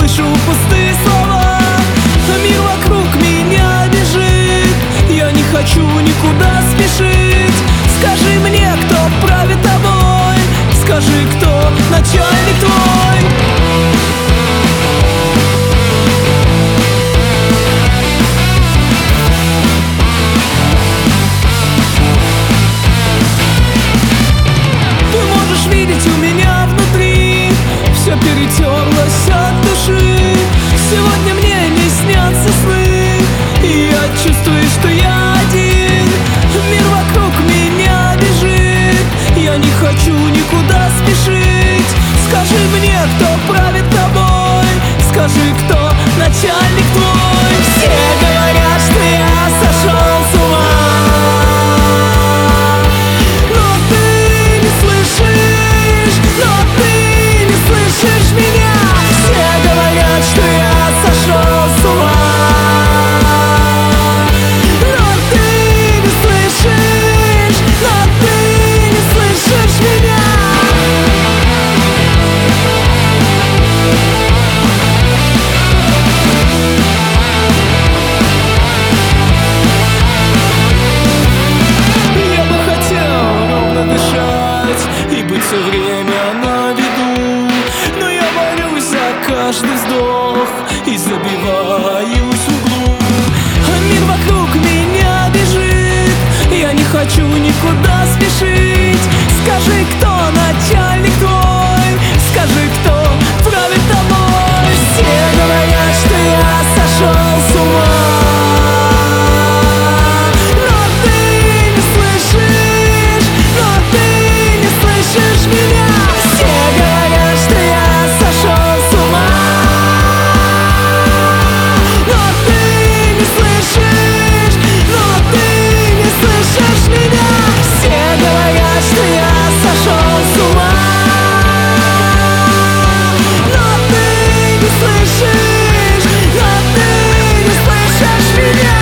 слышу пустые слова. Мир вокруг меня бежит, я не хочу никуда спешить. Скажи мне, кто правит тобой, скажи, кто начальник твой. Видеть у меня внутри все перетерлось от души. Сегодня мне не снятся сны, и я чувствую, что я один. Мир вокруг меня бежит, я не хочу никуда спешить. Скажи мне, кто правит тобой, скажи, кто начальник твой. Все говорят, что я сошел с ума, меня. Все говорят, что я сошел с ума, но ты не слышишь, но ты не слышишь меня. Я бы хотел ровно дышать и быть все время на виду, но я борюсь за каждый вздох и забиваюсь в углу. Мир вокруг меня бежит, я не хочу никуда спешить. Скажи, кто начальник твой, скажи, кто правит тобой. Все говорят, что я сошел с ума, но ты не слышишь, но ты не слышишь меня. Все говорят, что я сошел с ума, но ты не слышишь, но ты не слышишь меня. Все говорят, что я сошел с ума, но ты не слышишь, но ты не слышишь меня.